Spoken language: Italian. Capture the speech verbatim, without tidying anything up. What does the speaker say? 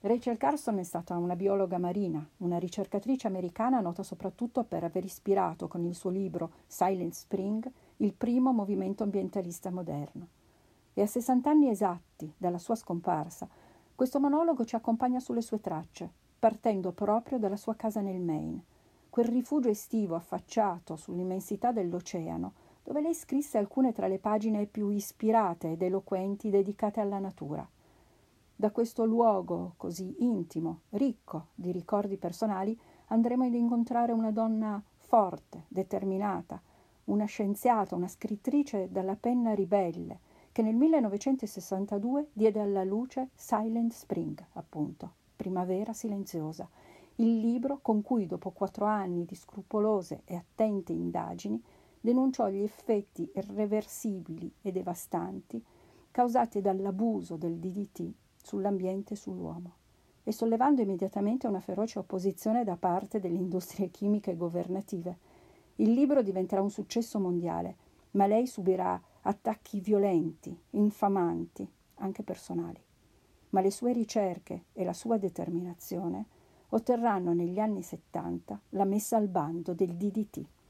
Rachel Carson è stata una biologa marina, una ricercatrice americana nota soprattutto per aver ispirato con il suo libro Silent Spring il primo movimento ambientalista moderno. E a sessanta anni esatti dalla sua scomparsa, questo monologo ci accompagna sulle sue tracce, partendo proprio dalla sua casa nel Maine, quel rifugio estivo affacciato sull'immensità dell'oceano, dove lei scrisse alcune tra le pagine più ispirate ed eloquenti dedicate alla natura. Da questo luogo così intimo, ricco di ricordi personali, andremo ad incontrare una donna forte, determinata, una scienziata, una scrittrice dalla penna ribelle, che nel millenovecentosessantadue diede alla luce Silent Spring, appunto, Primavera silenziosa, il libro con cui dopo quattro anni di scrupolose e attente indagini denunciò gli effetti irreversibili e devastanti causati dall'abuso del D D T sull'ambiente e sull'uomo, e sollevando immediatamente una feroce opposizione da parte delle industrie chimiche governative. Il libro diventerà un successo mondiale, ma lei subirà attacchi violenti, infamanti, anche personali. Ma le sue ricerche e la sua determinazione otterranno negli anni settanta la messa al bando del D D T.